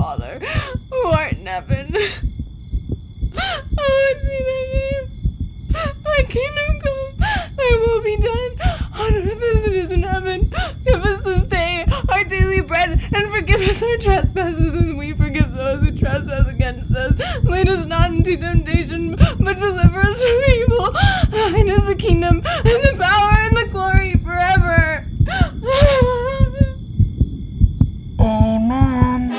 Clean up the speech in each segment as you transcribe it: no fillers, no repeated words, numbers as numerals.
Father, who art in heaven. Hallowed be thy name. Thy kingdom come, thy will be done, on earth as it is in heaven. Give us this day our daily bread, and forgive us our trespasses as we forgive those who trespass against us. Lead us not into temptation, but deliver us from evil. Thine is the kingdom, and the power, and the glory forever. Amen.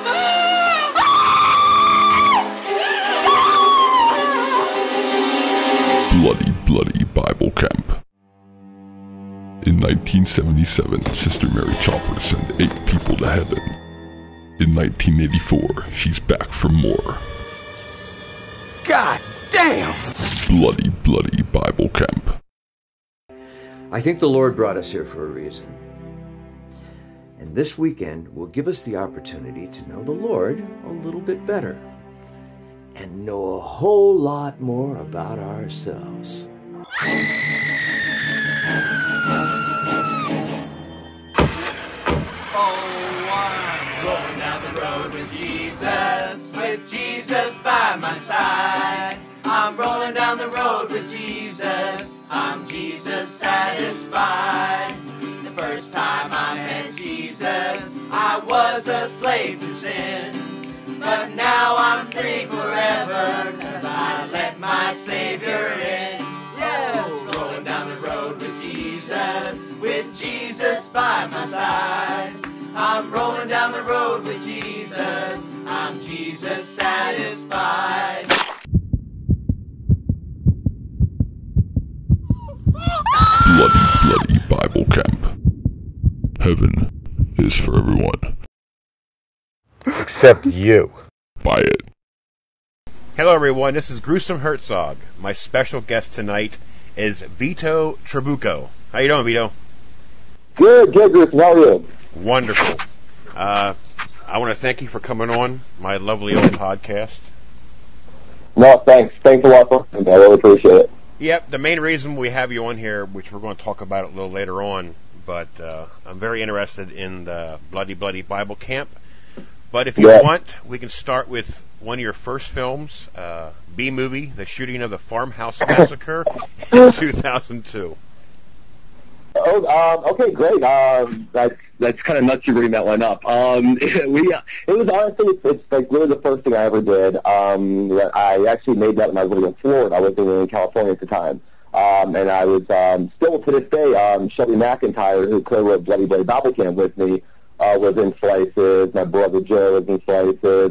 Bloody Bible Camp. In 1977, Sister Mary Chopper sent 8 people to heaven. In 1984, she's back for more. God damn! Bloody Bible Camp. I think the Lord brought us here for a reason. And this weekend will give us the opportunity to know the Lord a little bit better and know a whole lot more about ourselves. I'm rolling down the road with Jesus by my side. I'm rolling down the road with Jesus, I'm Jesus satisfied. The first time I met Jesus, I was a slave to sin. But now I'm free forever, 'cause I let my Savior in. Yes, rolling down the road with Jesus by my side. I'm rolling down the road with Jesus, I'm Jesus satisfied. Bloody Bible Camp. Heaven is for everyone. Except you. Buy it. Hello everyone, this is Gruesome Herzog. My special guest tonight is Vito Trabucco. How you doing, Vito? Good, Gruesome. How are you? Wonderful. I want to thank you for coming on my lovely old podcast. No, thanks. Thanks a lot for it. I really appreciate it. Yep, the main reason we have you on here, which we're going to talk about a little later on, but I'm very interested in the Bloody Bible Camp. But if you want, we can start with one of your first films, B-Movie, The Shooting of the Farmhouse Massacre in 2002. Oh, okay, great. That's kind of nuts you bring that one up. It was honestly, it's like really the first thing I ever did. I actually made that when I was living in Florida. I was living in California at the time. And I was, still to this day, Shelby McIntyre, who co-wrote Bloody Bible Camp with me, was in Slices. My brother Joe was in Slices.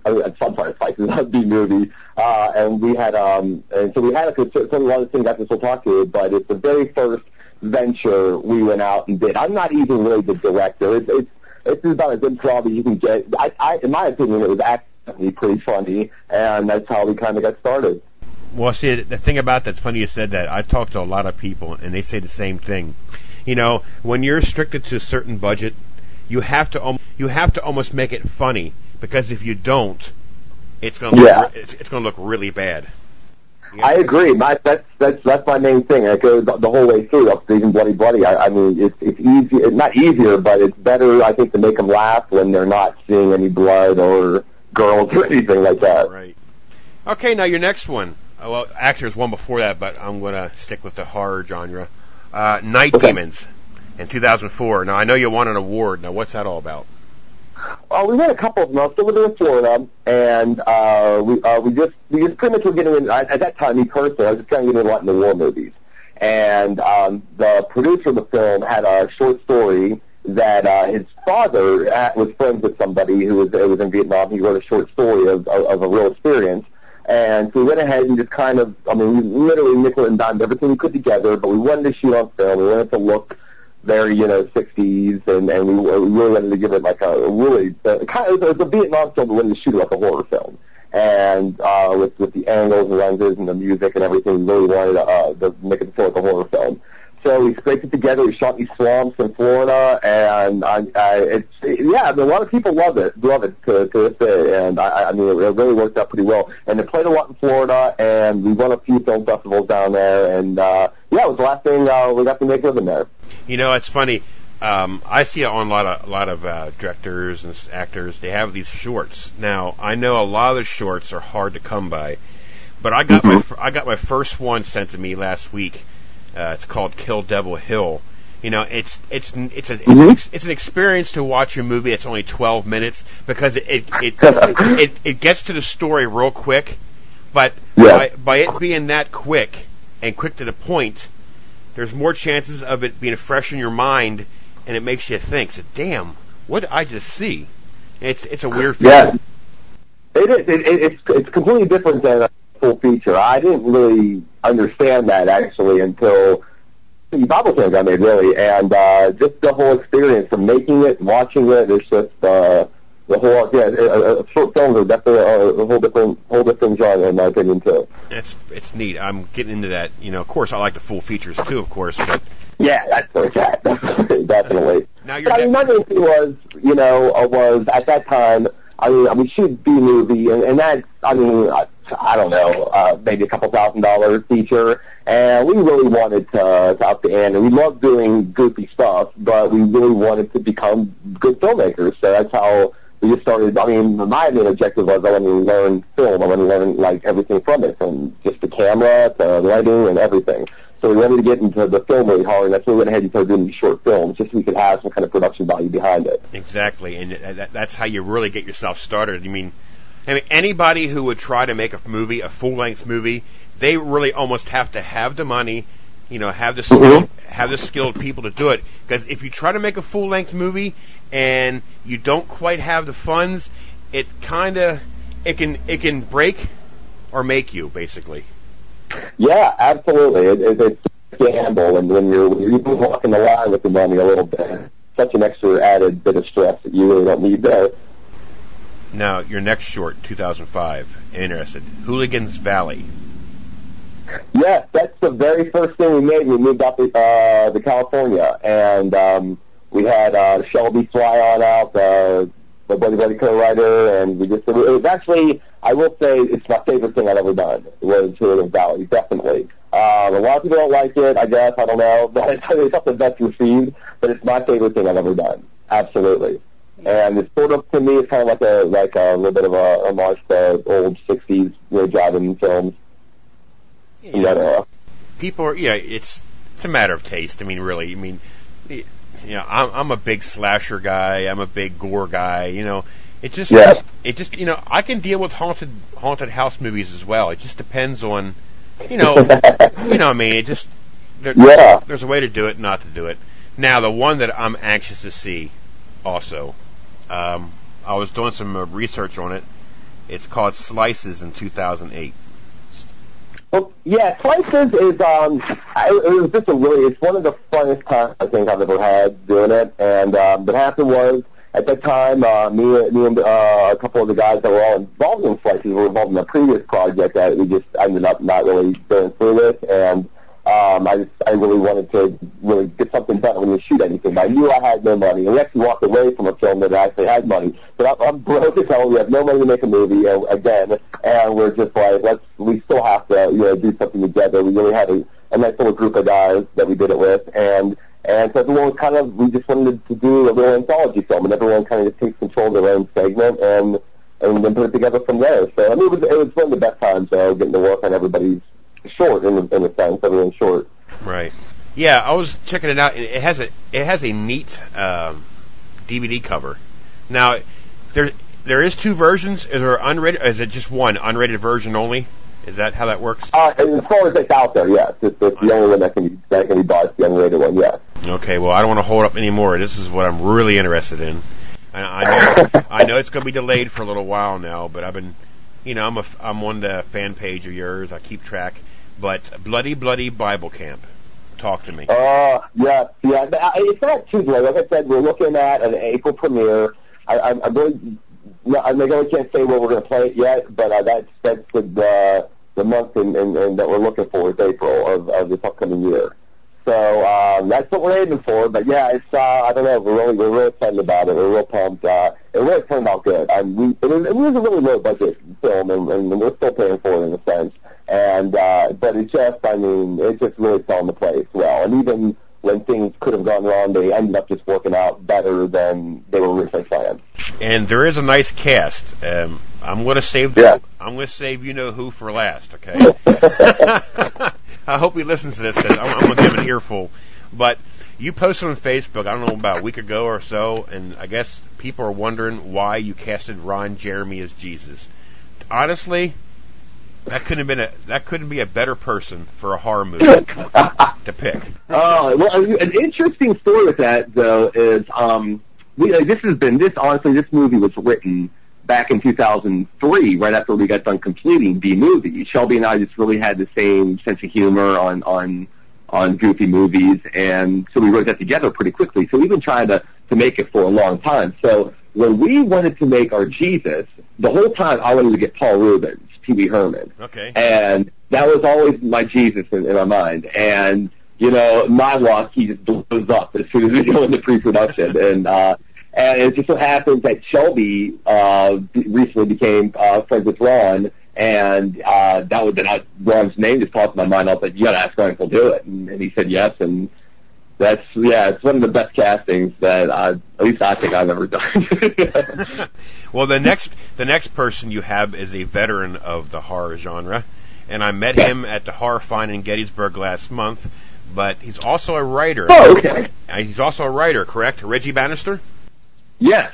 Slices, B-Movie. And we had, and so we had a lot of things I can still talk to, but it's the very first venture we went out and did. I'm not even really the director. It's about as improv as you can get. In my opinion, it was actually pretty funny, and that's how we kind of got started. Well, see, the thing about that's funny you said that. I talked to a lot of people, and they say the same thing. You know, when you're restricted to a certain budget, you have to almost make it funny, because if you don't, it's going to look really bad. I agree. That's my main thing. It goes the whole way through, up to even Bloody. I mean, it's easy. It's not easier, but it's better, I think, to make them laugh when they're not seeing any blood or girls or anything like that. Right. Okay, now your next one. Well, actually, there's one before that, but I'm going to stick with the horror genre. Night Demons in 2004. Now, I know you won an award. Now, what's that all about? We had a couple of them. I was still living in Florida, and we just pretty much were getting in, at that time, me personally, I was just trying to get in a lot in the war movies. And the producer of the film had a short story that his father was friends with somebody who was in Vietnam. He wrote a short story of a real experience. And so we went ahead and just kind of, we literally nickel and dimed everything we could together, but we wanted to shoot on film. We wanted to look very, 60s, and we really wanted to give it like a really, kind of, it was a Vietnam film, but we wanted to shoot it like a horror film. And with the angles and lenses and the music and everything, we really wanted to make it feel like a horror film. So we scraped it together. We shot these swamps in Florida, and a lot of people love it to this day. And it really worked out pretty well. And it played a lot in Florida, and we won a few film festivals down there. And it was the last thing we got to make living there. You know, it's funny. I see it on a lot of directors and actors. They have these shorts. Now, I know a lot of the shorts are hard to come by, but I got my first one sent to me last week. It's called Kill Devil Hill. You know, it's an experience to watch a movie. It's only 12 minutes because it gets to the story real quick, but by it being that quick and quick to the point, there's more chances of it being fresh in your mind, and it makes you think. So, damn, what did I just see? It's a weird feeling. Yeah, it is. It's completely different than a full feature. I didn't really understand that actually until the Bible Camp got made, really, and just the whole experience of making it, watching it, it's just the whole, short films are definitely a whole different genre, in my opinion, too. It's neat. I'm getting into that. You know, of course, I like the full features, too, of course, but... Yeah, that's for that. Definitely. Now my main thing was, was at that time, we shoot B-movie, and that, I don't know, maybe a couple $1,000 feature, and we really wanted to up the ante. We loved doing goofy stuff, but we really wanted to become good filmmakers, so that's how we just started. My main objective was I wanted to learn film. I wanted to learn, everything from it, from just the camera to the lighting and everything. So we wanted to get into the film really hard, and that's why we went ahead and started doing these short films, just so we could have some kind of production value behind it. Exactly, and that's how you really get yourself started. I mean, anybody who would try to make a movie, a full-length movie, they really almost have to have the money, have the skilled people to do it. Because if you try to make a full-length movie and you don't quite have the funds, it can break or make you, basically. Yeah, absolutely. It's a gamble, and when you're even walking the line with the money a little bit, such an extra added bit of stress that you really don't need there. Now, your next short, 2005, interested. Hooligans Valley. Yes, that's the very first thing we made. We moved up to California, and we had Shelby fly on out, the buddy co-writer, and it was actually, I will say, it's my favorite thing I've ever done. It was Hooligans Valley, definitely. A lot of people don't like it, I guess, I don't know, but it's not the best received, but it's my favorite thing I've ever done. Absolutely. And it's sort of, to me, it's kind of like a little bit of a homage to old 60s drive-in films in that era. People are, it's a matter of taste. Really. I'm a big slasher guy. I'm a big gore guy. It just, I can deal with haunted house movies as well. It just depends on, it just, there's a way to do it, not to do it. Now, the one that I'm anxious to see, also, I was doing some research on it. It's called Slices in 2008. Well, yeah, Slices is, it was just it's one of the funnest times I think I've ever had doing it, and what happened was, at that time, me and a couple of the guys that were all involved in Slices were involved in a previous project that we just ended up not really going through with, and I really wanted to really get something done when we shoot anything. But I knew I had no money. And we actually walked away from a film that actually had money. But I'm broke as hell. We have no money to make a movie again, and we're just like, we still have to do something together. We really had a nice little group of guys that we did it with, and so everyone we just wanted to do a little anthology film, and everyone kind of just takes control of their own segment and then put it together from there. So it was one of the best times getting to work on everybody's short in a sense, everyone's short. Right. Yeah, I was checking it out. It has a neat DVD cover. Now, there is two versions. Is there unrated? Or is it just one unrated version only? Is that how that works? As far as it's out there, yes. It's the only one that can be bought, the unrated one, yes. Okay, well, I don't want to hold up anymore. This is what I'm really interested in. I know it's going to be delayed for a little while now, but I've been, I'm on the fan page of yours. I keep track. But Bloody Bible Camp. Talk to me. Yeah. It's not too late. Like I said, we're looking at an April premiere. I really can't say where we're going to play it yet, but that's the month and that we're looking for is April of this upcoming year. So that's what we're aiming for. But yeah, it's I don't know. We're really excited about it. We're real pumped. It really turned out good. It was a really low budget film, and we're still paying for it in a sense. And but it just really fell into place well. And even when things could have gone wrong, they ended up just working out better than they were originally planned. And there is a nice cast. I'm going to save you know who for last. Okay. I hope he listens to this because I'm going to give him an earful. But you posted on Facebook, I don't know, about a week ago or so, and I guess people are wondering why you casted Ron Jeremy as Jesus. Honestly, that couldn't be a better person for a horror movie to pick. Well, an interesting story with that though is this movie was written back in 2003, right after we got done completing the movie. Shelby and I just really had the same sense of humor on goofy movies, and so we wrote that together pretty quickly. So we've been trying to make it for a long time. So when we wanted to make our Jesus, the whole time I wanted to get Paul Reubens, Pee Wee Herman. Okay. And that was always my Jesus in my mind. And, my luck, he just blows up as soon as we go into pre-production. And it just so happens that Shelby recently became friends with Ron, and Ron's name just popped in my mind. I was like, you got to ask Ron if he'll do it. And he said yes, and it's one of the best castings that at least I think I've ever done. Well, the next person you have is a veteran of the horror genre, and I met him at the Horror Find in Gettysburg last month. But he's also a writer. Oh, okay. He's also a writer, correct? Reggie Bannister? Yes.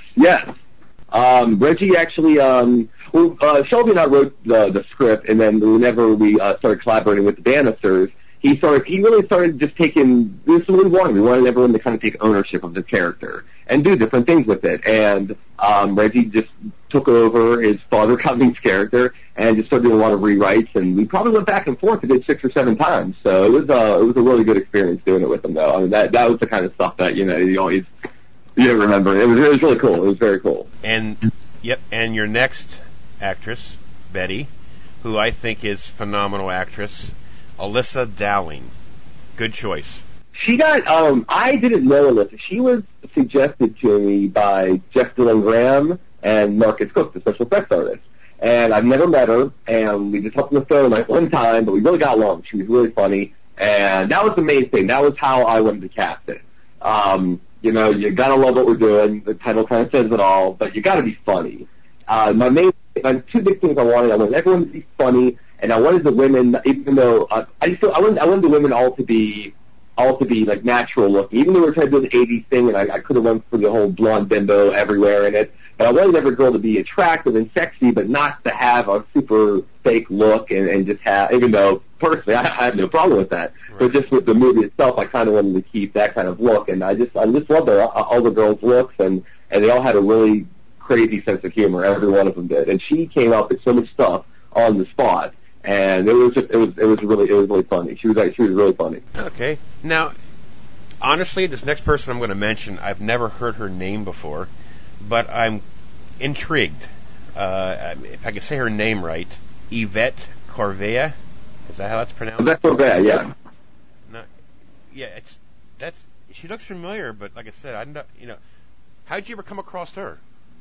Reggie actually, Shelby and I wrote the script, and then whenever we started collaborating with the Bannisters, he really started just taking, this is what we wanted. We wanted everyone to kind of take ownership of the character and do different things with it. And Reggie just took over his Father Cummings character and just started doing a lot of rewrites, and we probably went back and forth a good 6 or 7 times. So it was a really good experience doing it with him, though. I mean, that was the kind of stuff that, you always, you remember. It was really cool. It was very cool. And, and your next actress, Betty, who I think is a phenomenal actress, Alyssa Dowling. Good choice. She got, I didn't know Alyssa. She was suggested to me by Jeff Dylan Graham and Marcus Cook, the special effects artist. And I've never met her, and we just talked on the phone like one time, but we really got along. She was really funny, and that was the main thing. That was how I wanted to cast it. You gotta love what we're doing. The title kind of says it all, but you gotta be funny. My 2 big things I wanted everyone to be funny, and I wanted the women, even though I wanted the women all to be like natural looking. Even though we were trying to do the 80s thing, and I could have went for the whole blonde bimbo everywhere in it, but I wanted every girl to be attractive and sexy, but not to have a super fake look and just have, even though personally I have no problem with that, right. But just with the movie itself, I kind of wanted to keep that kind of look, and I just loved all the girls' looks, and they all had a really crazy sense of humor. Every one of them did, and she came up with so much stuff on the spot. And it was really funny. She was really funny. Okay. Now, honestly, this next person I'm going to mention, I've never heard her name before, but I'm intrigued. If I can say her name right, Yvette Corvea. Is that how that's pronounced? Yvette Corvea, yeah. No, yeah, she looks familiar, but like I said, how'd you ever come across her?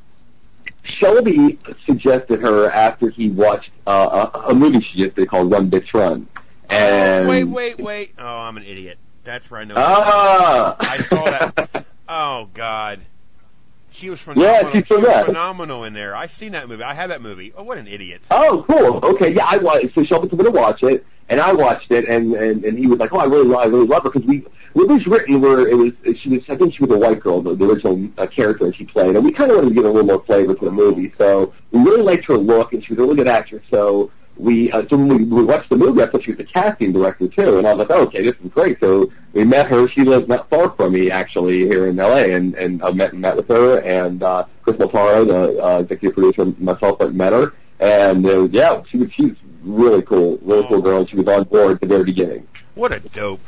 Shelby suggested her after he watched a movie she just did called Run, Bitch, Run. And wait. Oh, I'm an idiot. That's where I know. I saw that. Oh, God. She was phenomenal. Yeah, she was phenomenal in there. I seen that movie. I had that movie. Oh, what an idiot. Oh, cool. Okay, yeah, so Shelby told me to watch it, and I watched it, and he was like, oh, I really love her, because it was written where I think she was a white girl, the original character that she played, and we kind of wanted to give her a little more flavor to the movie, so we really liked her look, and she was a really good actress, so when we watched the movie, I thought she was the casting director, too, and I was like, oh, okay, this is great, so we met her. She lives not far from me, actually, here in L.A., and I met with her, and Chris Motaro, the executive producer, and myself, met her, and she was really cool girl, and she was on board at the very beginning. What a dope.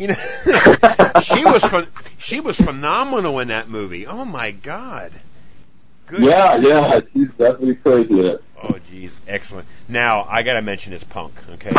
She was phenomenal in that movie. Oh, my God. Good. Yeah, she's definitely crazy in it. Oh, geez, excellent. Now, I got to mention this punk, okay?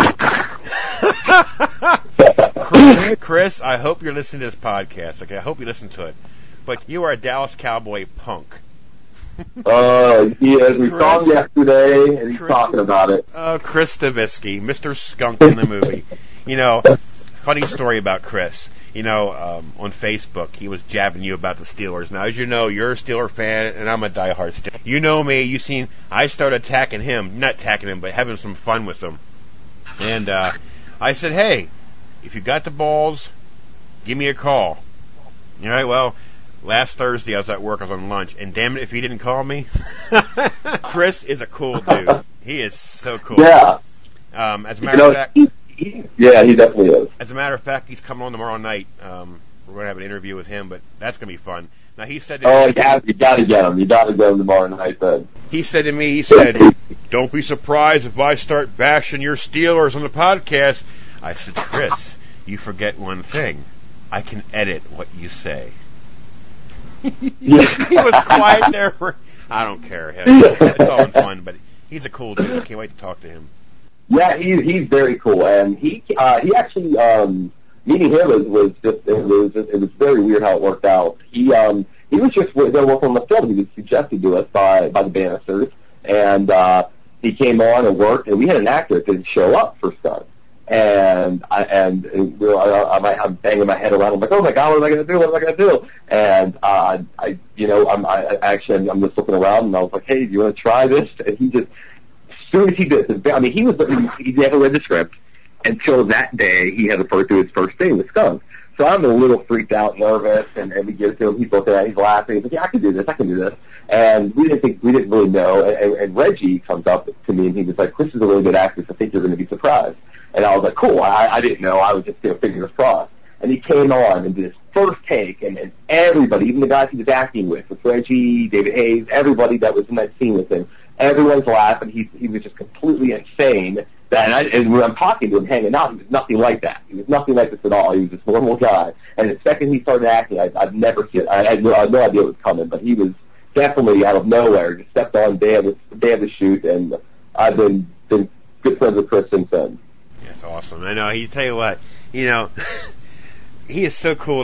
Chris, I hope you're listening to this podcast, okay? I hope you listen to it. But you are a Dallas Cowboy punk. We saw him yesterday, and he's talking about it. Chris Stavisky, Mr. Skunk in the movie. Funny story about Chris. on Facebook, he was jabbing you about the Steelers. Now, as you know, you're a Steeler fan, and I'm a diehard Steeler. You know me. I started attacking him, not attacking him, but having some fun with him. And I said, hey, if you got the balls, give me a call. All right, well, last Thursday I was at work, I was on lunch, and damn it if he didn't call me. Chris is a cool dude. He is so cool. Yeah. As a matter of fact... Yeah, he definitely is. As a matter of fact, he's coming on tomorrow night. We're going to have an interview with him, but that's going to be fun. Now, he said to me... Oh, yeah, you got to get him. You got to get him tomorrow night, then. He said to me, don't be surprised if I start bashing your Steelers on the podcast. I said, Chris, you forget one thing. I can edit what you say. He was quiet there. I don't care. It's all in fun, but he's a cool dude. I can't wait to talk to him. Yeah, he's very cool, and he actually meeting him was just it was very weird how it worked out. He was just going to work on the film. He was suggested to us by the Bannisters, and he came on and worked, and we had an actor that didn't show up for stuff. And I'm banging my head around. I'm like, oh my God, what am I going to do? What am I going to do? And I'm just looking around, and I was like, hey, do you want to try this? And he just, as soon as he did, he never read the script until that day. He had referred to his first thing with Skunk. So I'm a little freaked out, nervous, and we give it to him. He's looking at it, he's laughing. He's like, yeah, I can do this. And we didn't really know. And Reggie comes up to me, and he was like, Chris is a really good actress. I think you're going to be surprised. And I was like, cool. I didn't know. I was just fingers crossed. And he came on and did his first take, and everybody, even the guys he was acting with Reggie, David Hayes, everybody that was in that scene with him, everyone's laughing. He was just completely insane. And when I'm talking to him, hanging out, he was nothing like that. He was nothing like this at all. He was this normal guy. And the second he started acting, I've never seen it. I had no idea it was coming, but he was definitely out of nowhere. Just stepped on day of the shoot, and I've been good friends with Chris since then. That's awesome. I know. Tell you what, he is so cool.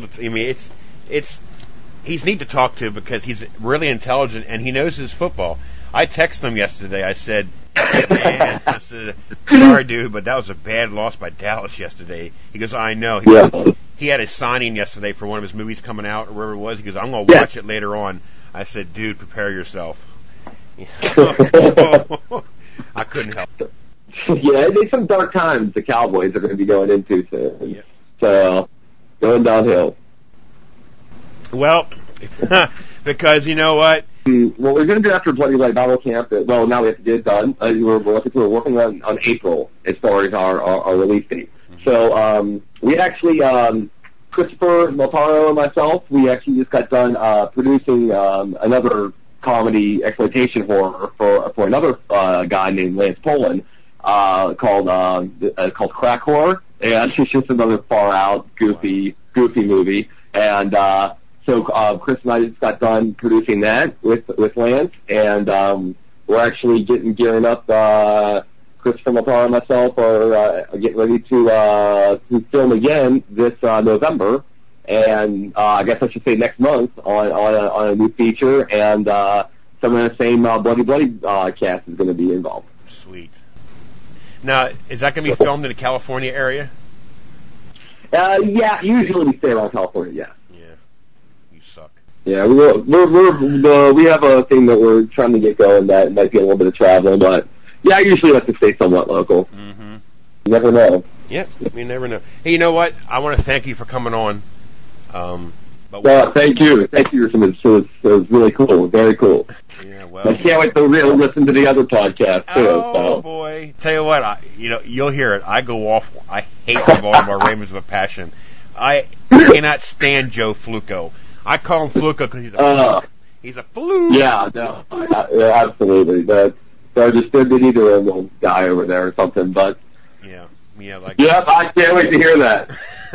He's neat to talk to because he's really intelligent and he knows his football. I texted him yesterday. I said, hey, man, sorry, dude, but that was a bad loss by Dallas yesterday. He goes, I know. He had a signing yesterday for one of his movies coming out or wherever it was. He goes, I'm going to watch it later on. I said, dude, prepare yourself. I couldn't help it. Yeah, there's some dark times the Cowboys are going to be going into soon. Yeah. So, going downhill. Well, because you know what? What we're going to do after Bloody Light Bible Camp, now we have to get it done. We're working on April as far as our release date. Mm-hmm. So, we actually, Christopher Maltaro and myself, we actually just got done producing another comedy exploitation horror for another guy named Lance Poland. Called Crack Horror, and it's just another far out, goofy movie. And so Chris and I just got done producing that with Lance, and we're actually gearing up. Christopher Maltaro and myself are getting ready to film again this November, and I guess I should say next month on a new feature, and some of the same Bloody cast is going to be involved. Sweet. Now, is that going to be filmed in the California area? Yeah, usually we stay around California, yeah. Yeah, you suck. Yeah, we have a thing that we're trying to get going that might be a little bit of traveling, but yeah, I usually like to stay somewhat local. Mm-hmm. You never know. Yep, you never know. Hey, you know what? I want to thank you for coming on. Thank you. Thank you. It was really cool. Very cool. Yeah, well. I can't wait to listen to the other podcast too. Oh boy! Tell you what, you'll hear it. I go off. I hate the Baltimore Ravens with a passion. I cannot stand Joe Fluco. I call him Fluco because he's a fluke. He's a fluke. Yeah, no, absolutely. They're just either a guy over there or something, but. Yeah, I can't wait to hear that.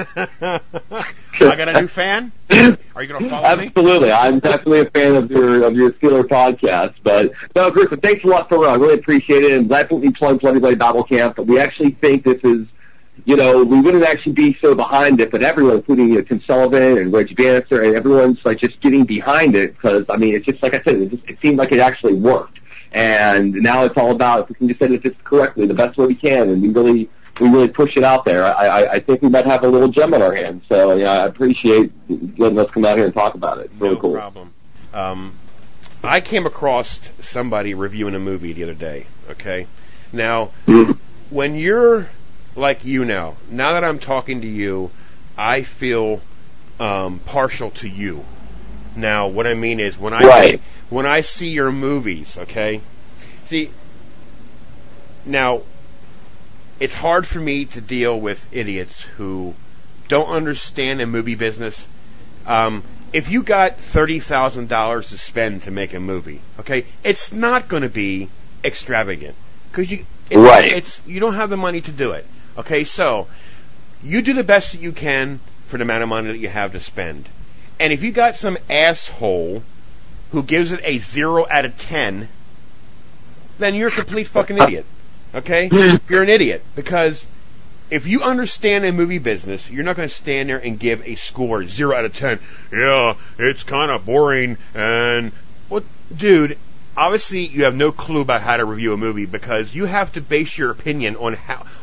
I got a new fan? Are you going to follow me? Absolutely. I'm definitely a fan of your Steeler podcast. But, no, Chris, thanks a lot for I really appreciate it. And definitely plug Bloody Light Bible Camp. But we actually think this is, we wouldn't actually be so behind it, but everyone, including Tim Sullivan and Reggie Bannister, and everyone's like just getting behind it because, it's just, like I said, it seemed like it actually worked. And now it's all about, if we can just edit this correctly, the best way we can. And we really really push it out there, I think we might have a little gem on our hands. So I appreciate letting us come out here and talk about it. It's really cool. No problem. I came across somebody reviewing a movie the other day. Okay, now when you're like now that I'm talking to you, I feel partial to you. Now, what I mean is when I see your movies, okay. See, now it's hard for me to deal with idiots who don't understand the movie business. If you got $30,000 to spend to make a movie, okay, it's not going to be extravagant because you don't have the money to do it. Okay, so you do the best that you can for the amount of money that you have to spend. And if you got some asshole who gives it a 0 out of 10, then you're a complete fucking idiot. Okay? You're an idiot. Because if you understand a movie business, you're not going to stand there and give a score 0 out of 10. Yeah, it's kind of boring. And, well, dude, obviously you have no clue about how to review a movie because you have to base your opinion on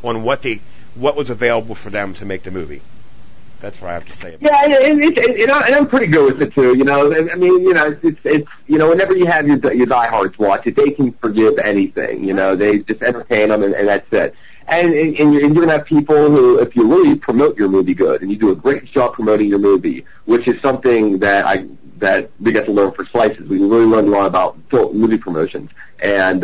what was available for them to make the movie. That's what I have to say about it. And I'm pretty good with it too. I mean, it's whenever you have your diehards watch it, they can forgive anything. They just entertain them, and that's it. And you're going to have people who, if you really promote your movie good, and you do a great job promoting your movie, which is something that we get to learn for Slices. We really learn a lot about movie promotions, and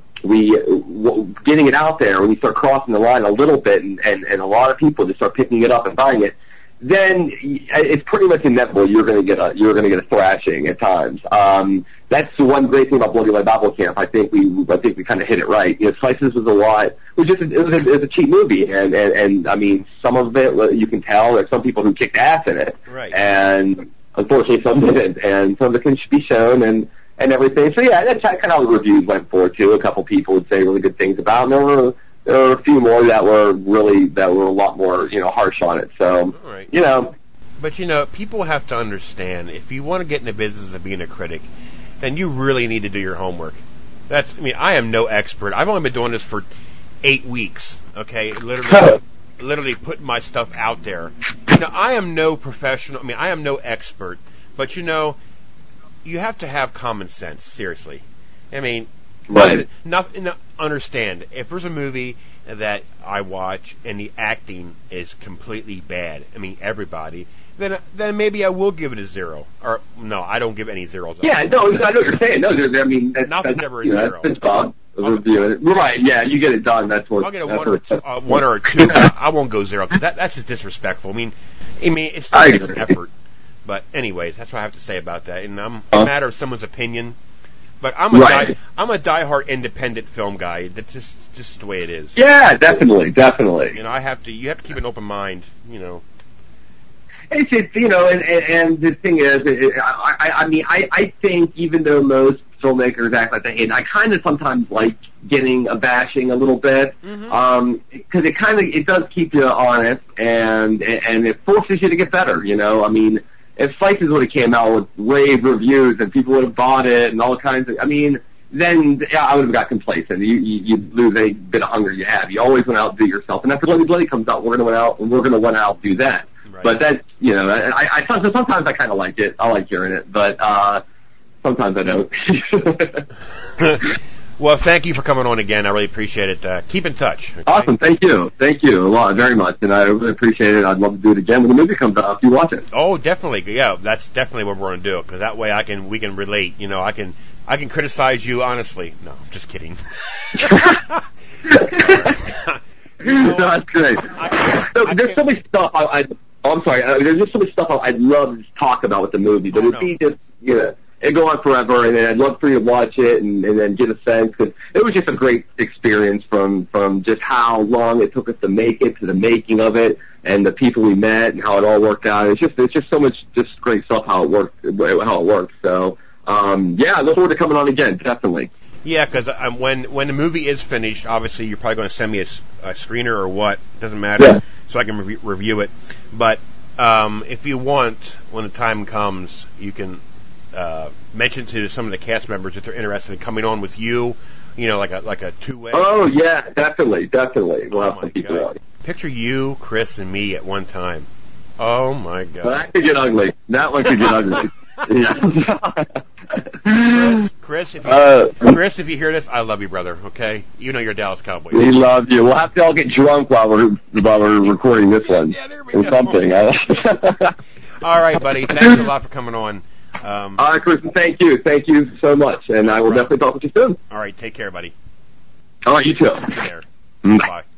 getting it out there when you start crossing the line a little bit, and a lot of people just start picking it up and buying it. Then it's pretty much inevitable you're going to get a thrashing at times. That's the one great thing about Bloody Light Bible Camp. I think we kind of hit it right. Slices was it was a cheap movie, and I mean some of it you can tell there's some people who kicked ass in it, right? And unfortunately some didn't, and some of it can be shown and everything. So yeah, that's kind of how the reviews went for it too. A couple people would say really good things about it, and there were a few more that were a lot more, harsh on it. So, right. But, people have to understand, if you want to get in the business of being a critic, then you really need to do your homework. I am no expert. I've only been doing this for 8 weeks, okay? Literally putting my stuff out there. I am no professional. I am no expert. But, you have to have common sense, seriously. Right. Understand, if there's a movie that I watch and the acting is completely bad, everybody, then maybe I will give it a 0. Or, no, I don't give any zeros. Yeah, no, I know what you're saying. No, nothing's ever a 0. That's Bob. Right, yeah, you get it done. That's what. I'll get a 1 or a 2. I won't go 0, because that's just disrespectful. It still takes an effort. But anyways, that's what I have to say about that. And I'm a matter of someone's opinion. But I'm a diehard independent film guy. That's just the way it is. Yeah, definitely. You have to keep an open mind. It's and the thing is, I think even though most filmmakers act like they, and I kind of sometimes like getting a bashing a little bit, because it does keep you honest and it forces you to get better. If Slices would have came out with rave reviews and people would have bought it and all kinds of, then I would have got complacent. You lose any bit of hunger you have. You always want to outdo yourself. And after Bloody Bloody comes out, we're going to want to outdo that. Right. But that, sometimes I kind of like it. I like hearing it, but sometimes I don't. Well, thank you for coming on again. I really appreciate it. Keep in touch. Okay? Awesome. Thank you a lot, very much, and I really appreciate it. I'd love to do it again when the movie comes out if you watch it. Oh, definitely. Yeah, that's definitely what we're going to do, because that way we can relate. I can criticize you honestly. No, I'm just kidding. No, that's great. There's so much stuff I'm sorry. There's just so much stuff I'd love to talk about with the movie, but it'd be just it'd go on forever, and I'd love for you to watch it and then get a sense, because it was just a great experience from just how long it took us to make it, to the making of it, and the people we met and how it all worked out. It's just so much just great stuff how it worked. So I look forward to coming on again, definitely. Yeah, because when the movie is finished, obviously you're probably going to send me a screener or what, doesn't matter, so I can review it. But if you want, when the time comes, you can mention to some of the cast members if they're interested in coming on with you like a two-way. Oh yeah, definitely. We'll have Oh some my people God. on. Picture you, Chris, and me at one time. Oh my God. Well, that could get ugly. That one could get ugly. Yeah. Chris, if you hear this, I love you, brother. Okay, you know you're a Dallas Cowboy. We love you. We'll have to all get drunk while we're recording this one. Yeah, there we Or go. something. All right, buddy. Thanks a lot for coming on. All right, Chris. Thank you so much, and I will definitely talk with you soon. All right, take care, buddy. All right, you too. See you there. Bye. Bye.